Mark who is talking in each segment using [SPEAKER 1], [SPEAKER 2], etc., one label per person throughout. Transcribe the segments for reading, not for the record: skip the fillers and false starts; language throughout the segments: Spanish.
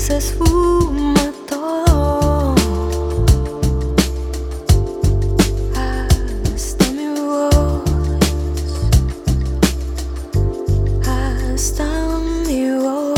[SPEAKER 1] se esfuma todo, hasta mi voz, hasta mi voz.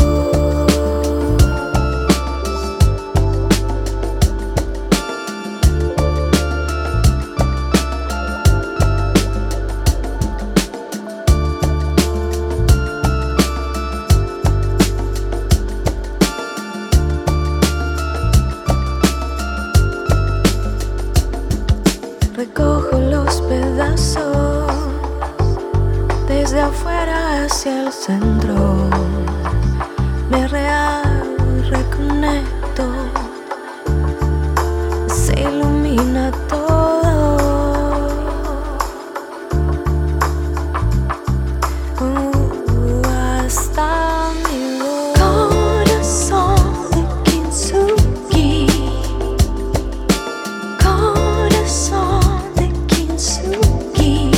[SPEAKER 1] Recojo los pedazos desde afuera hacia el centro. Me reconecto, se ilumina todo. Hasta mi voz. Corazón de Kintsugi, corazón de Kintsugi.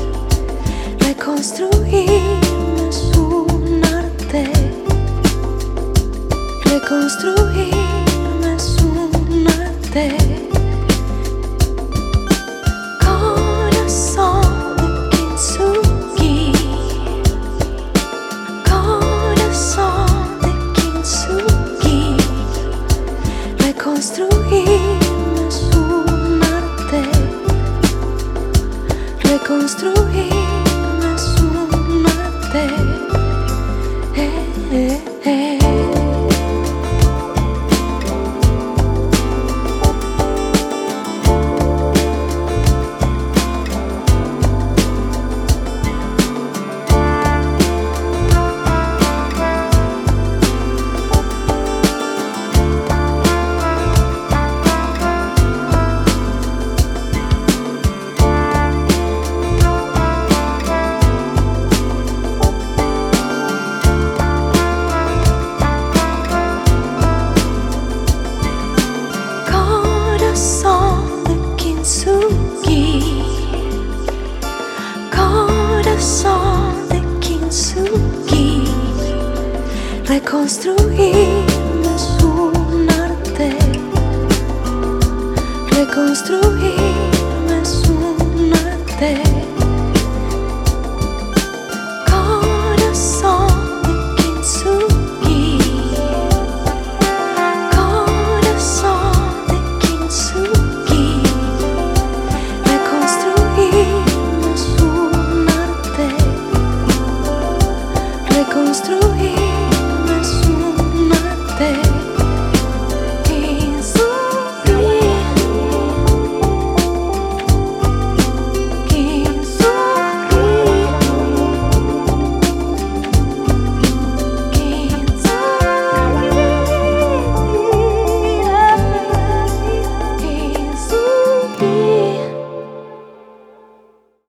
[SPEAKER 1] Reconstruirme es un arte, reconstruirme es un arte. Corazón de Kintsugi, corazón de Kintsugi. Reconstruirme es un arte, reconstruirme es un arte. Corazón de Kintsugi, corazón de Kintsugi. Reconstruirme es un arte, reconstruirme es un arte. Corazón de Kintsugi, corazón de Kintsugi. Reconstruirme es un arte, reconstruirme